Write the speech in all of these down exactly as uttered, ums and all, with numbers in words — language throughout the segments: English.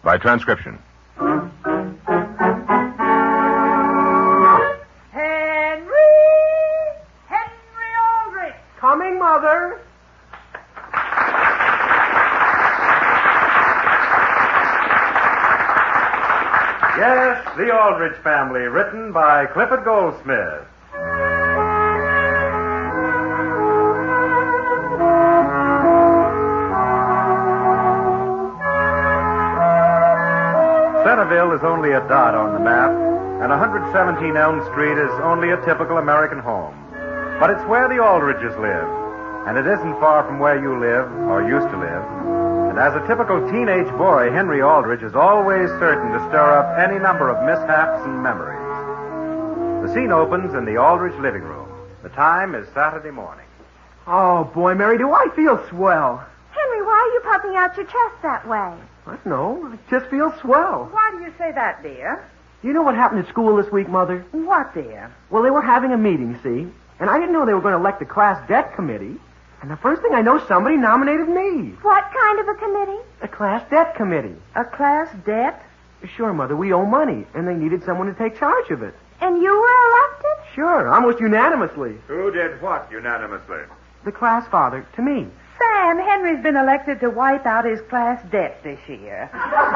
by transcription. Henry! Henry Aldrich! Coming, Mother. Yes, The Aldrich Family, written by Clifford Goldsmith. Centerville is only a dot on the map, and one seventeen Elm Street is only a typical American home. But it's where the Aldriches live, and it isn't far from where you live, or used to live. And as a typical teenage boy, Henry Aldrich is always certain to stir up any number of mishaps and memories. The scene opens in the Aldrich living room. The time is Saturday morning. Oh, boy, Mary, do I feel swell. Henry, why are you puffing out your chest that way? I don't know. I just feel swell. Why do you say that, dear? You know what happened at school this week, Mother? What, dear? Well, they were having a meeting, see? And I didn't know they were going to elect the class debt committee. And the first thing I know, somebody nominated me. What kind of a committee? A class debt committee. A class debt? Sure, Mother, we owe money, and they needed someone to take charge of it. And you were elected? Sure, almost unanimously. Who did what unanimously? The class father, to me. Sam, Henry's been elected to wipe out his class debt this year.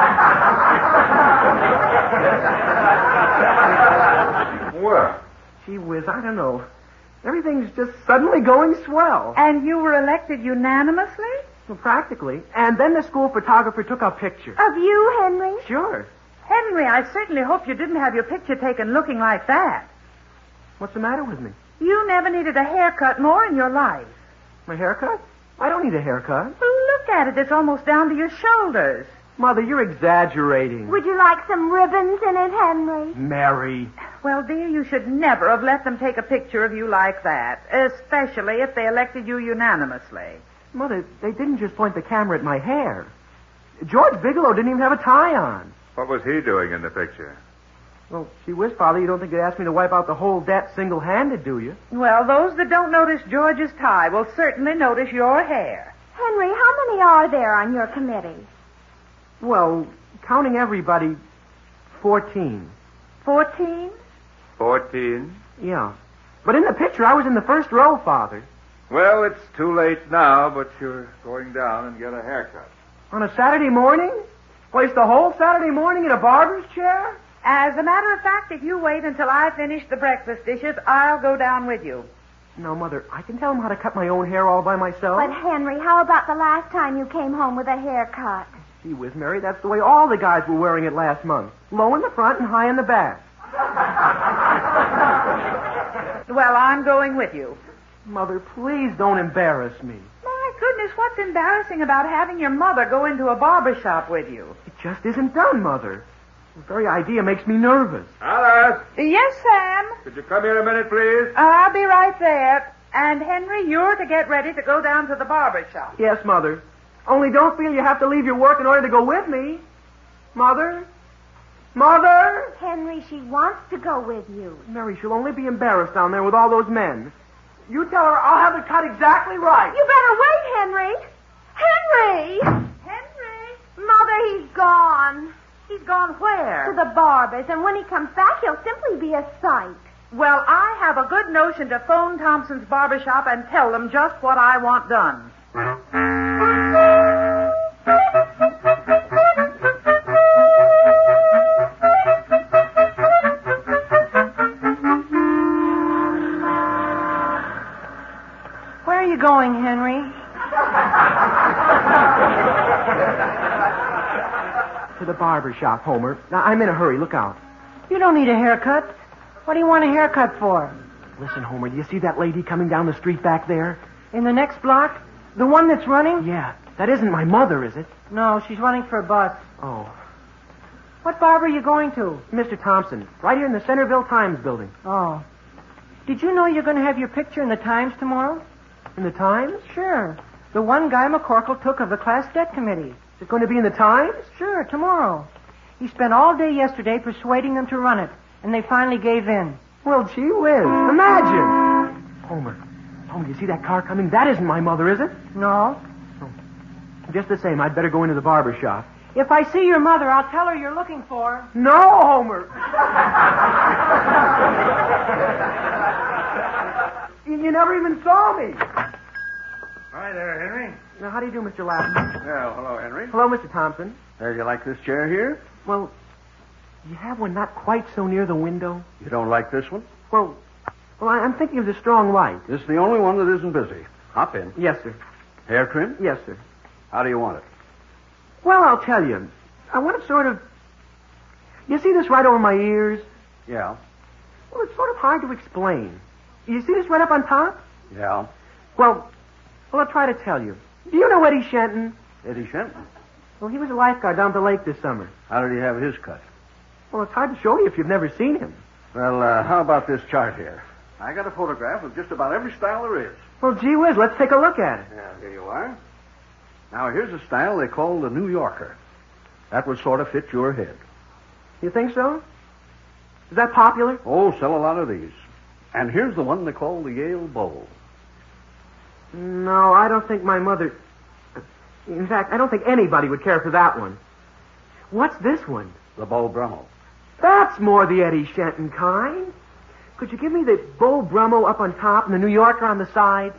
Well, Gee whiz, I don't know. Everything's just suddenly going swell. And you were elected unanimously? Well, practically. And then the school photographer took a picture. Of you, Henry? Sure. Henry, I certainly hope you didn't have your picture taken looking like that. What's the matter with me? You never needed a haircut more in your life. My haircut? I don't need a haircut. Well, look at it. It's almost down to your shoulders. Mother, you're exaggerating. Would you like some ribbons in it, Henry? Mary. Well, dear, you should never have let them take a picture of you like that, especially if they elected you unanimously. Mother, they didn't just point the camera at my hair. George Bigelow didn't even have a tie on. what was he doing in the picture? Well, gee whiz, Father, you don't think they'd ask me to wipe out the whole debt single-handed, do you? Well, those that don't notice George's tie will certainly notice your hair. Henry, how many are there on your committee? Well, counting everybody, fourteen. Fourteen? Fourteen? Yeah. But in the picture, I was in the first row, Father. Well, it's too late now, but you're going down and get a haircut. On a Saturday morning? Waste the whole Saturday morning in a barber's chair? As a matter of fact, if you wait until I finish the breakfast dishes, I'll go down with you. No, Mother, I can tell them how to cut my own hair all by myself. But, Henry, how about the last time you came home with a haircut? Gee whiz, Mary, that's the way all the guys were wearing it last month. Low in the front and high in the back. Well, I'm going with you. Mother, please don't embarrass me. My goodness, what's embarrassing about having your mother go into a barber shop with you? It just isn't done, Mother. The very idea makes me nervous. Alice, Yes, Sam. could you come here a minute, please? I'll be right there. And, Henry, you're to get ready to go down to the barber shop. Yes, Mother. Only don't feel you have to leave your work in order to go with me. Mother? Mother? Henry, she wants to go with you. Mary, she'll only be embarrassed down there with all those men. You tell her I'll have it cut exactly right. You better wait, Henry. Henry! Henry? Mother, he's gone. He's gone where? To the barber's, and when he comes back, he'll simply be a sight. Well, I have a good notion to phone Thompson's barber shop and tell them just what I want done. Where are you going, Henry? To the barber shop, Homer. Now, I'm in a hurry. Look out. You don't need a haircut. What do you want a haircut for? Listen, Homer, do you see that lady coming down the street back there? In the next block? The one that's running? Yeah. That isn't my mother, is it? No, she's running for a bus. Oh. What barber are you going to? Mister Thompson, right here in the Centerville Times building. Oh. Did you know you're going to have your picture in the Times tomorrow? In the Times? Sure. The one Guy McCorkle took of the class debt committee. Is it going to be in the Times? Sure, tomorrow. He spent all day yesterday persuading them to run it, and they finally gave in. Well, gee whiz. Imagine. Homer. Homer, you see that car coming? That isn't my mother, is it? No. Just the same, I'd better go into the barber shop. If I see your mother, I'll tell her you're looking for her. No, Homer. you, you never even saw me. Hi there, Henry. Now, how do you do, Mister Lapham? Well, hello, Henry. Hello, Mister Thompson. Uh, you like this chair here? Well, you have one not quite so near the window? You don't like this one? Well, well, I- I'm thinking of the strong light. This is the only one that isn't busy. Hop in. Yes, sir. Hair trim? Yes, sir. How do you want it? Well, I'll tell you. I want it sort of... You see this right over my ears? Yeah. Well, it's sort of hard to explain. You see this right up on top? Yeah. Well, well, I'll try to tell you. Do you know Eddie Shenton? Eddie Shenton. Well, he was a lifeguard down at the lake this summer. How did he have his cut? Well, it's hard to show you if you've never seen him. Well, uh, how about this chart here? I got a photograph of just about every style there is. Well, gee whiz, let's take a look at it. Yeah, here you are. Now, here's a style they call the New Yorker. That would sort of fit your head. You think so? Is that popular? Oh, sell a lot of these. And here's the one they call the Yale Bowl. No, I don't think my mother... In fact, I don't think anybody would care for that one. What's this one? The Beau Brummel. That's more the Eddie Shenton kind. Could you give me the Beau Brummel up on top and the New Yorker on the side?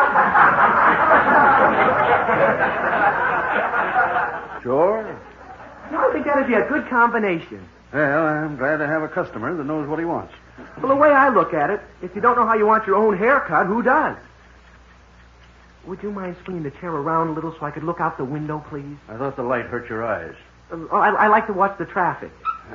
Sure. I think that'd be a good combination. Well, I'm glad to have a customer that knows what he wants. Well, the way I look at it, if you don't know how you want your own haircut, who does? Would you mind swinging the chair around a little so I could look out the window, please? I thought the light hurt your eyes. Uh, oh, I, I like to watch the traffic.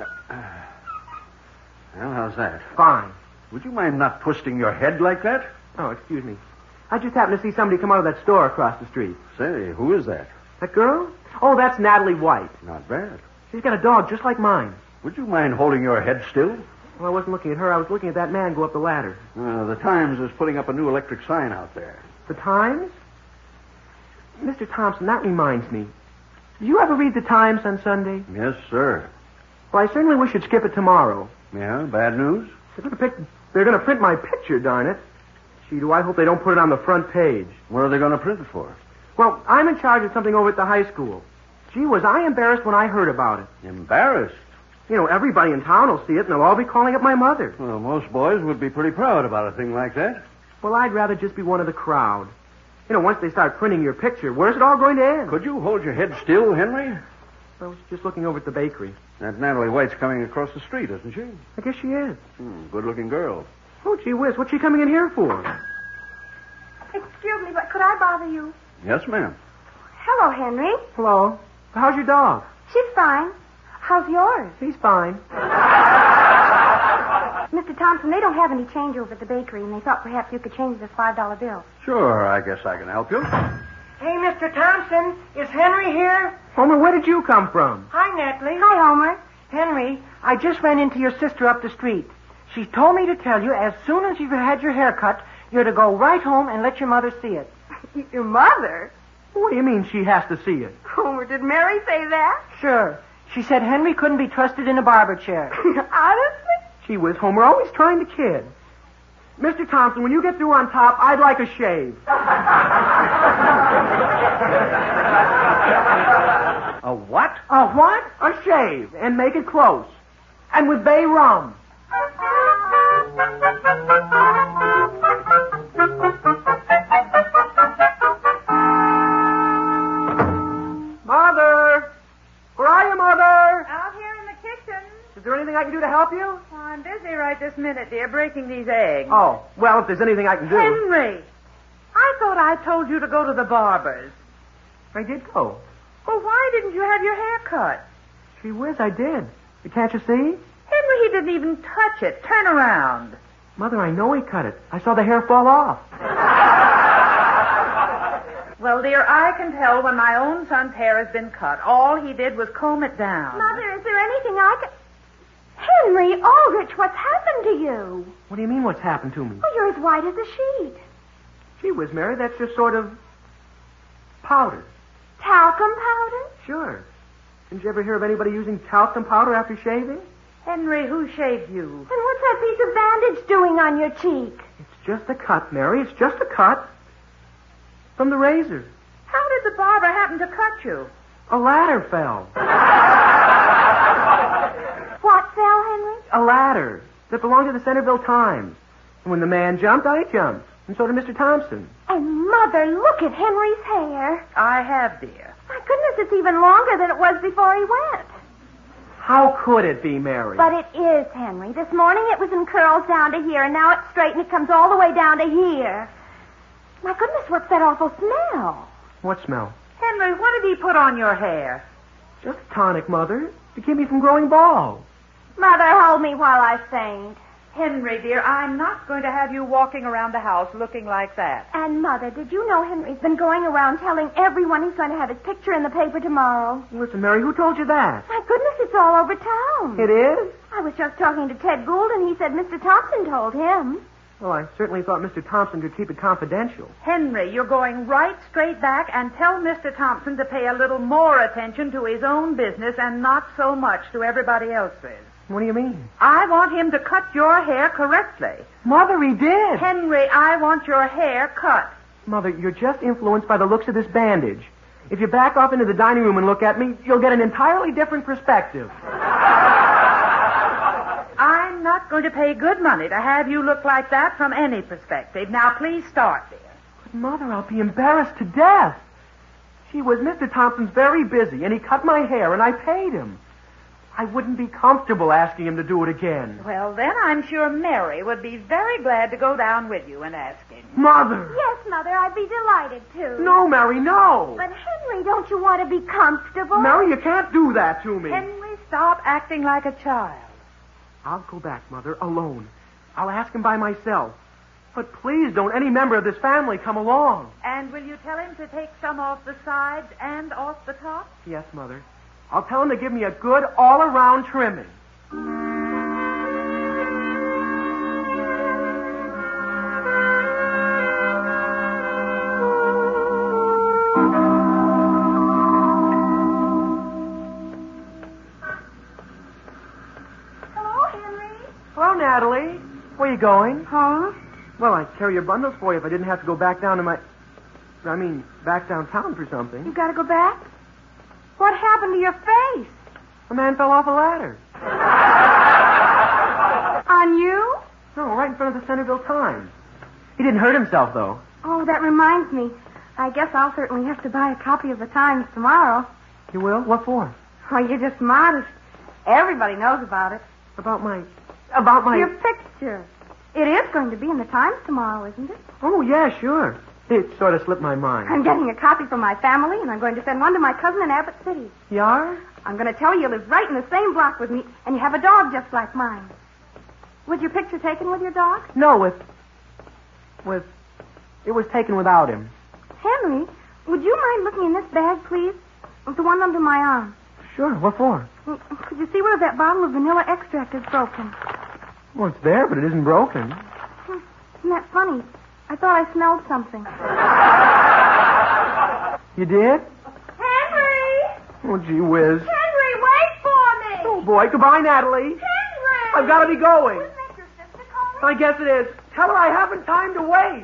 Well, how's that? Fine. Would you mind not twisting your head like that? Oh, excuse me. I just happened to see somebody come out of that store across the street. Say, who is that? That girl? Oh, that's Natalie White. Not bad. She's got a dog just like mine. Would you mind holding your head still? Well, I wasn't looking at her. I was looking at that man go up the ladder. Uh, the Times is putting up a new electric sign out there. The Times? Mister Thompson, that reminds me. Do you ever read the Times on Sunday? Yes, sir. Well, I certainly wish you'd skip it tomorrow. Yeah, bad news? They're going to pick, they're going to print my picture, darn it. Gee, do I hope they don't put it on the front page. What are they going to print it for? Well, I'm in charge of something over at the high school. Gee, was I embarrassed when I heard about it. Embarrassed? You know, everybody in town will see it, and they'll all be calling up my mother. Well, most boys would be pretty proud about a thing like that. Well, I'd rather just be one of the crowd. You know, once they start printing your picture, where's it all going to end? Could you hold your head still, Henry? I was just looking over at the bakery. That Natalie White's coming across the street, isn't she? I guess she is. Hmm, good-looking girl. Oh, gee whiz, what's she coming in here for? Excuse me, but could I bother you? Yes, ma'am. Hello, Henry. Hello. How's your dog? She's fine. How's yours? He's fine. Mister Thompson, they don't have any change over at the bakery, and they thought perhaps you could change this five dollar bill. Sure, I guess I can help you. Hey, Mister Thompson, is Henry here? Homer, where did you come from? Hi, Natalie. Hi, Homer. Henry, I just ran into your sister up the street. She told me to tell you as soon as you've had your hair cut, you're to go right home and let your mother see it. Your mother? What do you mean she has to see it? Homer, did Mary say that? Sure. She said Henry couldn't be trusted in a barber chair. Honestly? Gee whiz, Homer, always trying to kid. Mister Thompson, when you get through on top, I'd like a shave. A what? A what? A shave. And make it close. And with bay rum. Mother! Where are you, Mother? Out here in the kitchen. Is there anything I can do to help you? Oh, I'm busy right this minute, dear, breaking these eggs. Oh, well, if there's anything I can do. Henry, I thought I told you to go to the barber's. I did go. Well, why didn't you have your hair cut? Gee whiz, I did. Can't you see? Henry, he didn't even touch it. Turn around. Mother, I know he cut it. I saw the hair fall off. Well, dear, I can tell when my own son's hair has been cut. All he did was comb it down. Mother, is there anything I can... Henry Aldrich, what's happened to you? What do you mean what's happened to me? Oh, you're as white as a sheet. Gee whiz, Mary, that's just sort of powder. Talcum powder? Sure. Didn't you ever hear of anybody using talcum powder after shaving? Henry, who shaved you? And what's that piece of bandage doing on your cheek? It's just a cut, Mary. It's just a cut. From the razor. How did the barber happen to cut you? A ladder fell. What fell, Henry? A ladder that belonged to the Centerville Times. And when the man jumped, I jumped. And so did Mister Thompson. And, Mother, look at Henry's hair. I have, dear. My goodness, it's even longer than it was before he went. How could it be, Mary? But it is, Henry. This morning it was in curls down to here, and now it's straight and it comes all the way down to here. My goodness, what's that awful smell? What smell? Henry, what did he put on your hair? Just tonic, Mother, to keep me from growing bald. Mother, hold me while I faint. Henry, dear, I'm not going to have you walking around the house looking like that. And, Mother, did you know Henry's been going around telling everyone he's going to have his picture in the paper tomorrow? Listen, Mary, who told you that? My goodness, it's all over town. It is? I was just talking to Ted Gould, and he said Mister Thompson told him. Well, I certainly thought Mister Thompson could keep it confidential. Henry, you're going right straight back and tell Mister Thompson to pay a little more attention to his own business and not so much to everybody else's. What do you mean? I want him to cut your hair correctly. Mother, he did. Henry, I want your hair cut. Mother, you're just influenced by the looks of this bandage. If you back off into the dining room and look at me, you'll get an entirely different perspective. I'm not going to pay good money to have you look like that from any perspective. Now, please start, dear. But, Mother, I'll be embarrassed to death. Gee whiz, Mister Thompson's very busy, and he cut my hair, and I paid him. I wouldn't be comfortable asking him to do it again. Well, then I'm sure Mary would be very glad to go down with you and ask him. Mother! Yes, Mother, I'd be delighted to. No, Mary, no! But, Henry, don't you want to be comfortable? Mary, you can't do that to me. Henry, stop acting like a child. I'll go back, Mother, alone. I'll ask him by myself. But please don't any member of this family come along. And will you tell him to take some off the sides and off the top? Yes, Mother. I'll tell him to give me a good all-around trimming. Hello, Henry. Hello, Natalie. Where are you going? Home? Well, I'd carry your bundles for you if I didn't have to go back down to my... I mean, back downtown for something. You got to go back? What happened to your face? A man fell off a ladder. On you? No, right in front of the Centerville Times. He didn't hurt himself, though. Oh, that reminds me. I guess I'll certainly have to buy a copy of the Times tomorrow. You will? What for? Oh, you're just modest. Everybody knows about it. About my... About my... Your picture. It is going to be in the Times tomorrow, isn't it? Oh, yeah, sure. It sort of slipped my mind. I'm getting a copy for my family, and I'm going to send one to my cousin in Abbott City. You are? I'm going to tell you you live right in the same block with me, and you have a dog just like mine. Was your picture taken with your dog? No, with... With... It was taken without him. Henry, would you mind looking in this bag, please? The one under my arm. Sure, what for? Could you see where that bottle of vanilla extract is broken? Well, it's there, but it isn't broken. Hmm, isn't that funny? I thought I smelled something. You did? Henry! Oh, gee whiz. Henry, wait for me! Oh, boy. Goodbye, Natalie. Henry! I've got to be going. Wasn't that your sister calling? I guess it is. Tell her I haven't time to wait.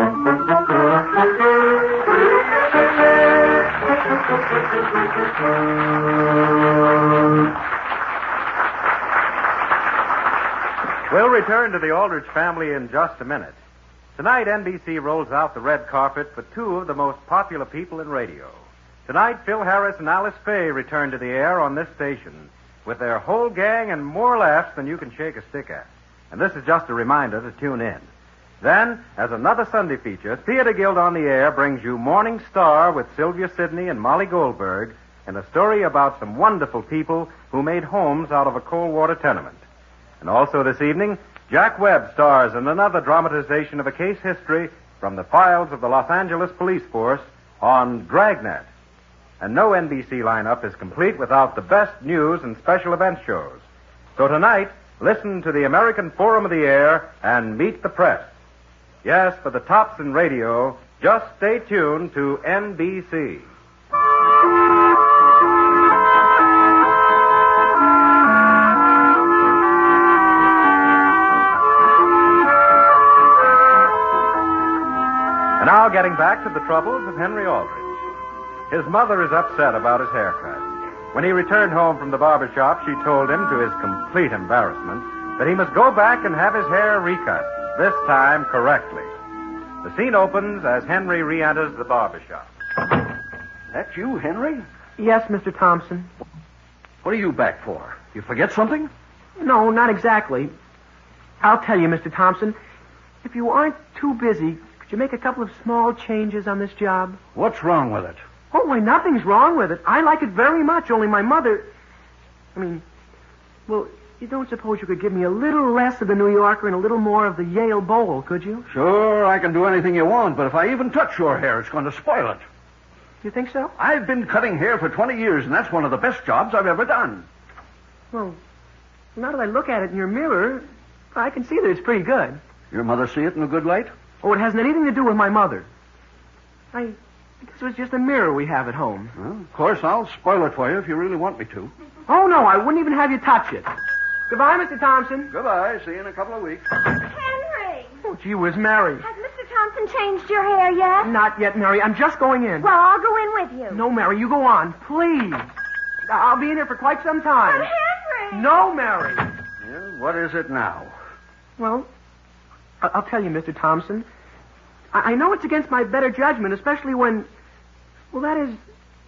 We'll return to the Aldrich family in just a minute. Tonight, N B C rolls out the red carpet for two of the most popular people in radio. Tonight, Phil Harris and Alice Faye return to the air on this station with their whole gang and more laughs than you can shake a stick at. And this is just a reminder to tune in. Then, as another Sunday feature, Theater Guild on the Air brings you Morning Star with Sylvia Sidney and Molly Goldberg and a story about some wonderful people who made homes out of a cold water tenement. And also this evening, Jack Webb stars in another dramatization of a case history from the files of the Los Angeles Police Force on Dragnet. And no N B C lineup is complete without the best news and special event shows. So tonight, listen to the American Forum of the Air and meet the press. Yes, for the tops in radio, just stay tuned to N B C. And now getting back to the troubles of Henry Aldrich. His mother is upset about his haircut. When he returned home from the barber shop, she told him, to his complete embarrassment, that he must go back and have his hair recut, this time correctly. The scene opens as Henry re-enters the barber shop. That you, Henry? Yes, Mister Thompson. What are you back for? You forget something? No, not exactly. I'll tell you, Mister Thompson, if you aren't too busy, could you make a couple of small changes on this job? What's wrong with it? Oh, why, nothing's wrong with it. I like it very much, only my mother... I mean, well, you don't suppose you could give me a little less of the New Yorker and a little more of the Yale Bowl, could you? Sure, I can do anything you want, but if I even touch your hair, it's going to spoil it. You think so? I've been cutting hair for twenty years, and that's one of the best jobs I've ever done. Well, now that I look at it in your mirror, I can see that it's pretty good. Your mother see it in a good light? Oh, it hasn't anything to do with my mother. I guess it was just a mirror we have at home. Well, of course, I'll spoil it for you if you really want me to. Oh, no, I wouldn't even have you touch it. Goodbye, Mister Thompson. Goodbye. See you in a couple of weeks. Henry! Oh, gee whiz, Mary. Has Mister Thompson changed your hair yet? Not yet, Mary. I'm just going in. Well, I'll go in with you. No, Mary, you go on, please. I'll be in here for quite some time. But Henry! No, Mary. Yeah, what is it now? Well, I- I'll tell you, Mister Thompson. I-, I know it's against my better judgment, especially when... Well, that is...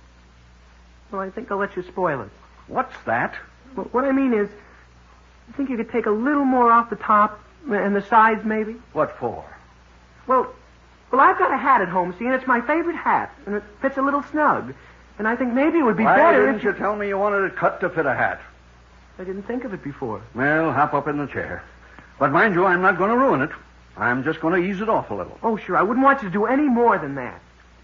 Well, I think I'll let you spoil it. What's that? Well, what I mean is, I think you could take a little more off the top and the sides, maybe. What for? Well, well, I've got a hat at home, see, and it's my favorite hat, and it fits a little snug. And I think maybe it would be Why better didn't if you tell me you wanted it cut to fit a hat? I didn't think of it before. Well, hop up in the chair. But mind you, I'm not going to ruin it. I'm just going to ease it off a little. Oh, sure, I wouldn't want you to do any more than that.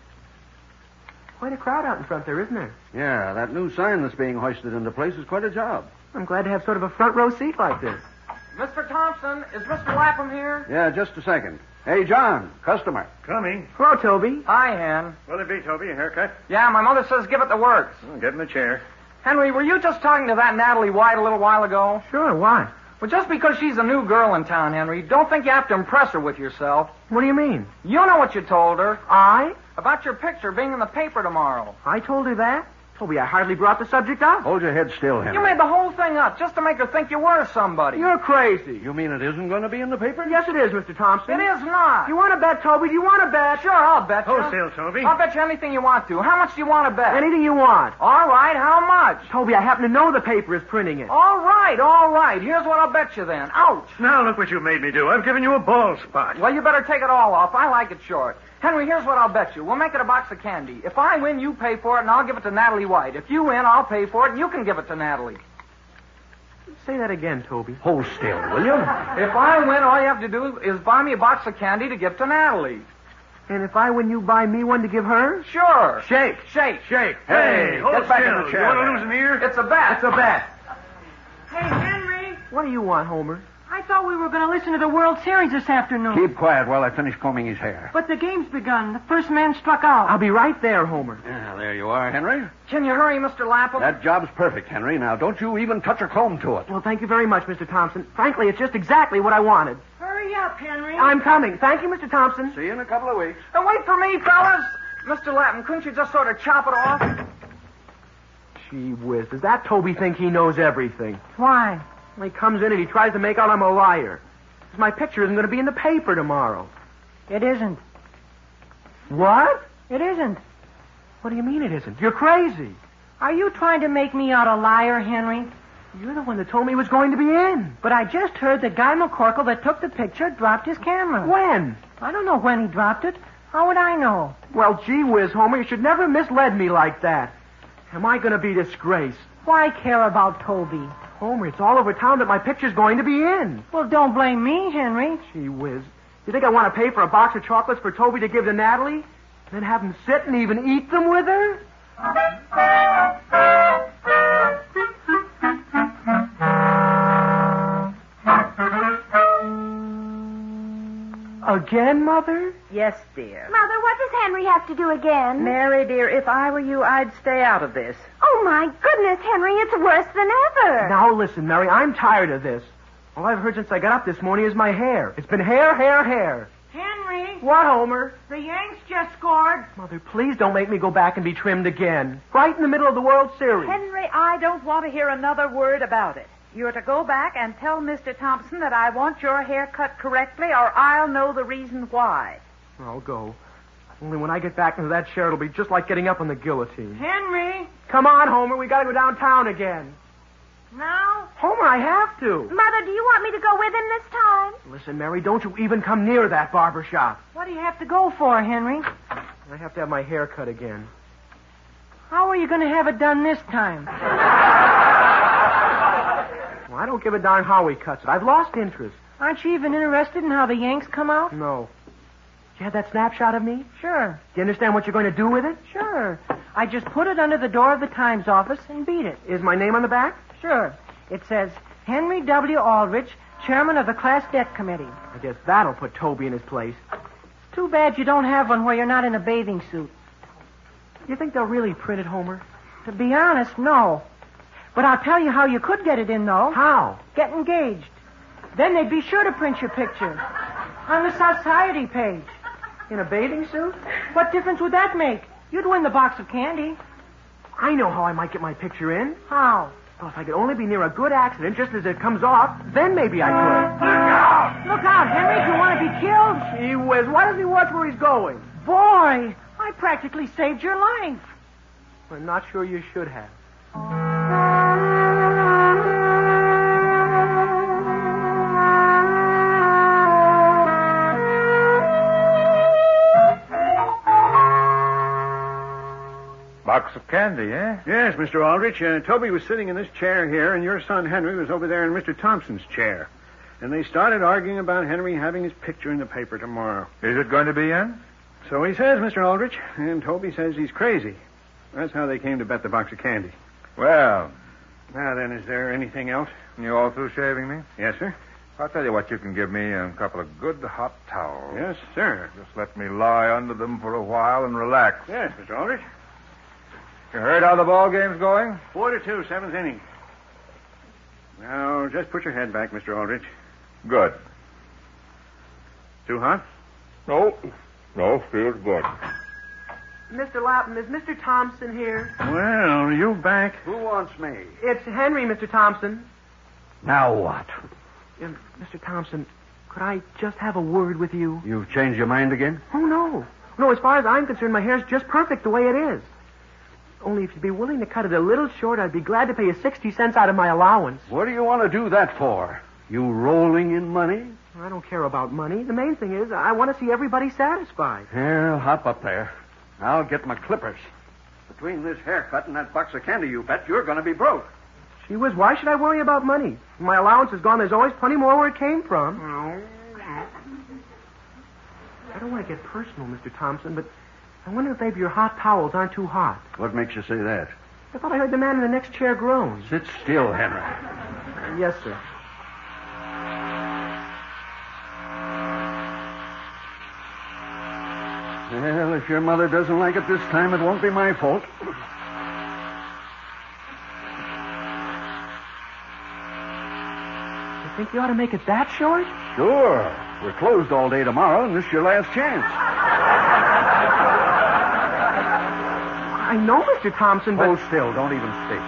Quite a crowd out in front there, isn't there? Yeah, that new sign that's being hoisted into place is quite a job. I'm glad to have sort of a front row seat like this. Mister Thompson, is Mister Lapham here? Yeah, just a second. Hey, John, customer. Coming. Hello, Toby. Hi, Hen. What'll it be, Toby? A haircut? Yeah, my mother says give it the works. Oh, get in the chair. Henry, were you just talking to that Natalie White a little while ago? Sure, why? Well, just because she's a new girl in town, Henry, don't think you have to impress her with yourself. What do you mean? You know what you told her. I? About your picture being in the paper tomorrow. I told her that? Toby, I hardly brought the subject up. Hold your head still, Henry. You made the whole thing up just to make her think you were somebody. You're crazy. You mean it isn't going to be in the paper? Yes, it is, Mister Thompson. It is not. You want to bet, Toby? Do you want to bet? Sure, I'll bet you. Wholesale, Toby. I'll bet you anything you want to. How much do you want to bet? Anything you want. All right, how much? Toby, I happen to know the paper is printing it. All right, all right. Here's what I'll bet you then. Ouch. Now look what you made me do. I've given you a bald spot. Well, you better take it all off. I like it short. Henry, here's what I'll bet you. We'll make it a box of candy. If I win, you pay for it, and I'll give it to Natalie White. If you win, I'll pay for it, and you can give it to Natalie. Say that again, Toby. Hold still, will you? If I win, all you have to do is buy me a box of candy to give to Natalie. And if I win, you buy me one to give her? Sure. Shake. Shake. Shake. Hey, Hey, hold get back still. in the chair. You want to there. lose an ear? It's a bet. It's a bet. Hey, Henry, What do you want, Homer? I thought we were going to listen to the World Series this afternoon. Keep quiet while I finish combing his hair. But the game's begun. The first man struck out. I'll be right there, Homer. Yeah, there you are, Henry. Can you hurry, Mister Lapham? That job's perfect, Henry. Now, don't you even touch a comb to it. Well, thank you very much, Mister Thompson. Frankly, it's just exactly what I wanted. Hurry up, Henry. I'm coming. Thank you, Mister Thompson. See you in a couple of weeks. And wait for me, fellas. Mister Lapham, couldn't you just sort of chop it off? Gee whiz, does that Toby think he knows everything? Why? Well, he comes in and he tries to make out I'm a liar. 'Cause my picture isn't going to be in the paper tomorrow. It isn't. What? It isn't. What do you mean it isn't? You're crazy. Are you trying to make me out a liar, Henry? You're the one that told me he was going to be in. But I just heard that Guy McCorkle that took the picture dropped his camera. When? I don't know when he dropped it. How would I know? Well, gee whiz, Homer, you should never have misled me like that. Am I going to be disgraced? Why care about Toby? Homer, it's all over town that my picture's going to be in. Well, don't blame me, Henry. Gee whiz. You think I want to pay for a box of chocolates for Toby to give to Natalie? And then have him sit and even eat them with her? Again, Mother? Yes, dear. Mother, what does Henry have to do again? Mary, dear, if I were you, I'd stay out of this. Oh, my goodness, Henry, it's worse than ever. Now listen, Mary, I'm tired of this. All I've heard since I got up this morning is my hair. It's been hair, hair, hair. Henry, What, Homer? The Yanks just scored. Mother, please don't make me go back and be trimmed again. Right in the middle of the World Series. Henry, I don't want to hear another word about it. You're to go back and tell Mister Thompson that I want your hair cut correctly, or I'll know the reason why. I'll go. Only when I get back into that chair, it'll be just like getting up on the guillotine. Henry. Come on, Homer. We gotta go downtown again. No? Homer, I have to. Mother, do you want me to go with him this time? Listen, Mary, don't you even come near that barber shop. What do you have to go for, Henry? I have to have my hair cut again. How are you going to have it done this time? Well, I don't give a darn how he cuts it. I've lost interest. Aren't you even interested in how the Yanks come out? No. Did you have that snapshot of me? Sure. Do you understand what you're going to do with it? Sure. I just put it under the door of the Times office and beat it. Is my name on the back? Sure. It says, Henry W. Aldrich, chairman of the Class Debt Committee. I guess that'll put Toby in his place. It's too bad you don't have one where you're not in a bathing suit. You think they'll really print it, Homer? To be honest, no. But I'll tell you how you could get it in, though. How? Get engaged. Then they'd be sure to print your picture. On the society page. In a bathing suit? What difference would that make? You'd win the box of candy. I know how I might get my picture in. How? Well, if I could only be near a good accident just as it comes off, then maybe I could. Look out! Look out, Henry. Do you want to be killed? Gee whiz, why doesn't he watch where he's going? Boy, I practically saved your life. I'm not sure you should have. Box of candy, eh? Yes, Mister Aldrich. Uh, Toby was sitting in this chair here, and your son Henry was over there in Mister Thompson's chair. And they started arguing about Henry having his picture in the paper tomorrow. Is it going to be in? So he says, Mister Aldrich, and Toby says he's crazy. That's how they came to bet the box of candy. Well, Now then, is there anything else? you all through shaving me? Yes, sir. I'll tell you what, you can give me a couple of good hot towels. Yes, sir. Just let me lie under them for a while and relax. Yes, Mister Aldrich. You heard how the ball game's going? Four to two, seventh inning. Now, just put your head back, Mister Aldrich. Good. Too hot? No. No, feels good. Mister Lapham, is Mister Thompson here? Well, you back. Who wants me? It's Henry, Mister Thompson. Now what? Uh, Mister Thompson, could I just have a word with you? You've changed your mind again? Oh, no. No, as far as I'm concerned, my hair's just perfect the way it is. Only if you'd be willing to cut it a little short, I'd be glad to pay you sixty cents out of my allowance. What do you want to do that for? You rolling in money? I don't care about money. The main thing is I want to see everybody satisfied. Well, hop up there. I'll get my clippers. Between this haircut and that box of candy you bet, you're going to be broke. Gee whiz, why should I worry about money? When my allowance is gone, there's always plenty more where it came from. I don't want to get personal, Mister Thompson, but I wonder if maybe your hot towels aren't too hot. What makes you say that? I thought I heard the man in the next chair groan. Sit still, Henry. Yes, sir. Well, if your mother doesn't like it this time, it won't be my fault. You think you ought to make it that short? Sure. We're closed all day tomorrow, and this is your last chance. I know, Mister Thompson, but... Hold still. Don't even speak.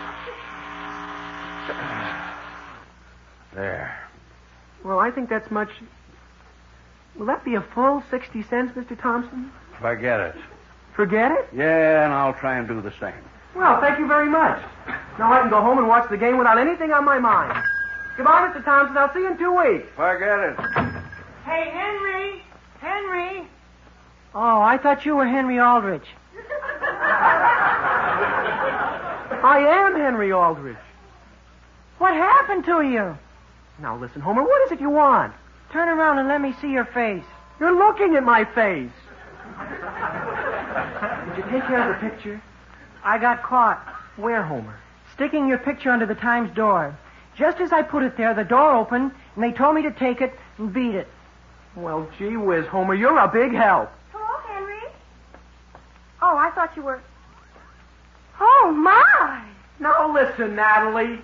There. Well, I think that's much... Will that be a full sixty cents, Mister Thompson? Forget it. Forget it? Yeah, and I'll try and do the same. Well, thank you very much. Now I can go home and watch the game without anything on my mind. Goodbye, Mister Thompson. I'll see you in two weeks. Forget it. Hey, Henry! Henry! Oh, I thought you were Henry Aldrich. I am Henry Aldrich. What happened to you? Now listen, Homer, what is it you want? Turn around and let me see your face. You're looking at my face. Did you take care of the picture? I got caught. Where, Homer? Sticking your picture under the Times door. Just as I put it there, the door opened, and they told me to take it and beat it. Well, gee whiz, Homer, you're a big help. Hello, Henry. Oh, I thought you were... Oh, my! Now listen, Natalie.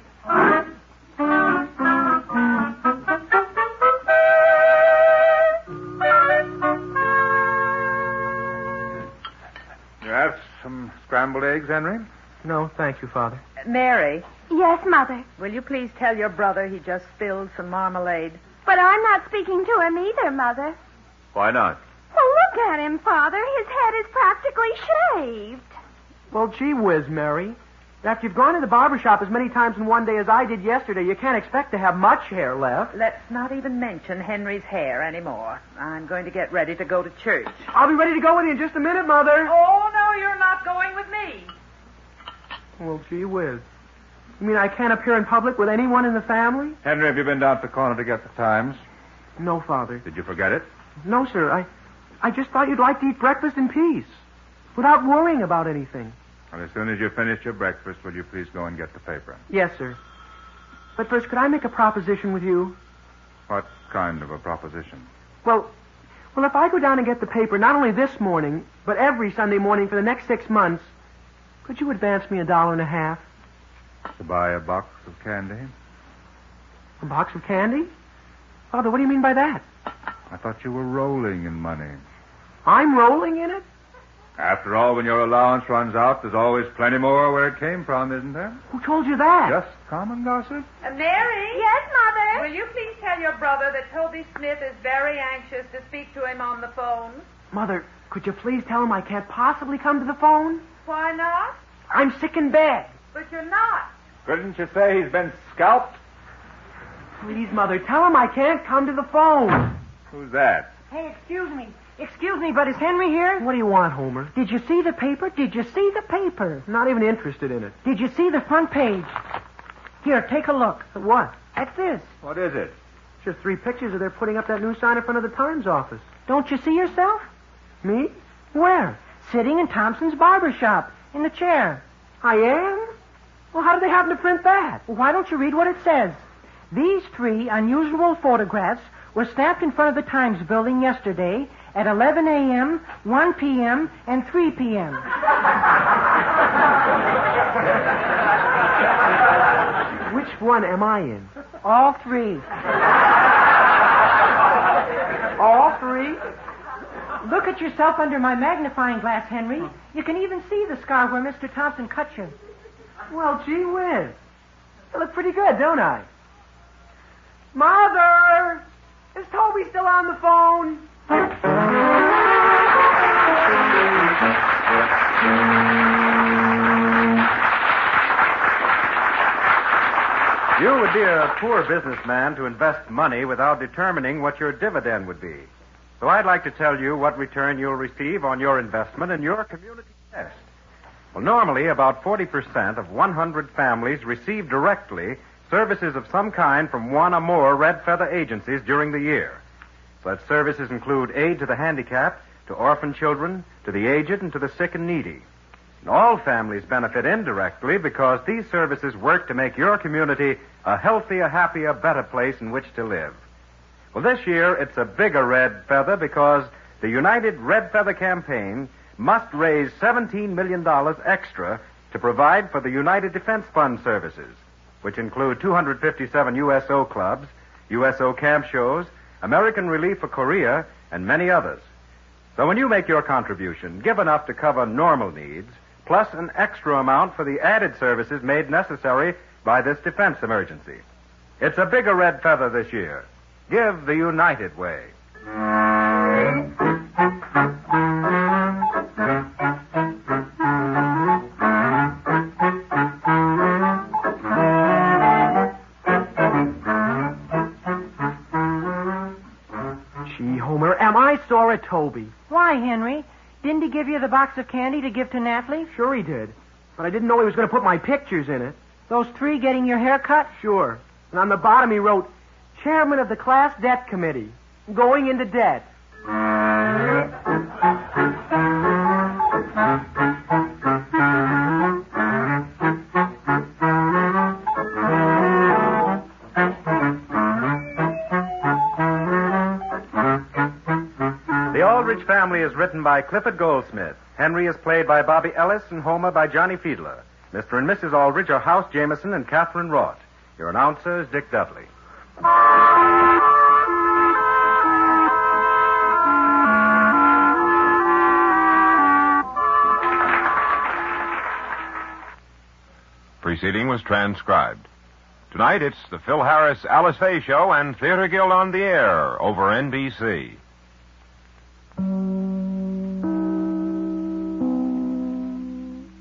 scrambled eggs, Henry? No, thank you, Father. Mary, Yes, Mother. will you please tell your brother he just spilled some marmalade? But I'm not speaking to him either, Mother. Why not? Well, look at him, Father. His head is practically shaved. Well, gee whiz, Mary. After you've gone to the barber shop as many times in one day as I did yesterday, you can't expect to have much hair left. Let's not even mention Henry's hair anymore. I'm going to get ready to go to church. I'll be ready to go with you in just a minute, Mother. Oh, no, you're not going with me. Well, gee whiz. You mean I can't appear in public with anyone in the family? Henry, have you been down to the corner to get the Times? No, Father. Did you forget it? No, sir. I, I just thought you'd like to eat breakfast in peace, without worrying about anything. Well, as soon as you finish your breakfast, will you please go and get the paper? Yes, sir. But first, could I make a proposition with you? What kind of a proposition? Well, well, if I go down and get the paper, not only this morning, but every Sunday morning for the next six months, could you advance me a dollar and a half? To buy a box of candy? A box of candy? Father, what do you mean by that? I thought you were rolling in money. I'm rolling in it? After all, when your allowance runs out, there's always plenty more where it came from, isn't there? Who told you that? Just common gossip. Uh, Mary? Yes, Mother? Will you please tell your brother that Toby Smith is very anxious to speak to him on the phone? Mother, could you please tell him I can't possibly come to the phone? Why not? I'm sick in bed. But you're not. Couldn't you say he's been scalped? Please, Mother, tell him I can't come to the phone. Who's that? Hey, excuse me. Excuse me, but is Henry here? What do you want, Homer? Did you see the paper? Did you see the paper? Not even interested in it. Did you see the front page? Here, take a look. What? At this. What is it? Just three pictures of they're putting up that new sign in front of the Times office. Don't you see yourself? Me? Where? Sitting in Thompson's barber shop, in the chair. I am? Well, how did they happen to print that? Well, why don't you read what it says? These three unusual photographs were snapped in front of the Times building yesterday at eleven a.m., one p.m., and three p.m. Which one am I in? All three. All three? Look at yourself under my magnifying glass, Henry. You can even see the scar where Mister Thompson cut you. Well, gee whiz. I look pretty good, don't I? Mother! Is Toby still on the phone? You would be a poor businessman to invest money without determining what your dividend would be. So I'd like to tell you what return you'll receive on your investment in your community test. Well, normally about forty percent of one hundred families receive directly services of some kind from one or more Red Feather agencies during the year. Such services include aid to the handicapped, to orphan children, to the aged, and to the sick and needy. And all families benefit indirectly because these services work to make your community a healthier, happier, better place in which to live. Well, this year it's a bigger Red Feather because the United Red Feather Campaign must raise seventeen million dollars extra to provide for the United Defense Fund services, which include two hundred fifty-seven U S O clubs, U S O camp shows, American Relief for Korea, and many others. So when you make your contribution, give enough to cover normal needs, plus an extra amount for the added services made necessary by this defense emergency. It's a bigger Red Feather this year. Give the United way. Gee, Homer, am I sore at Toby? Why, Henry? Didn't he give you the box of candy to give to Natalie? Sure he did. But I didn't know he was going to put my pictures in it. Those three getting your hair cut? Sure. And on the bottom he wrote, Chairman of the Class Debt Committee, going into debt. The Aldrich Family is written by Clifford Goldsmith. Henry is played by Bobby Ellis and Homer by Johnny Fiedler. Mister and Missus Aldrich are House Jameson and Catherine Roth. Your announcer is Dick Dudley. preceding was transcribed. Tonight, it's the Phil Harris Alice Faye Show and Theater Guild on the Air over N B C.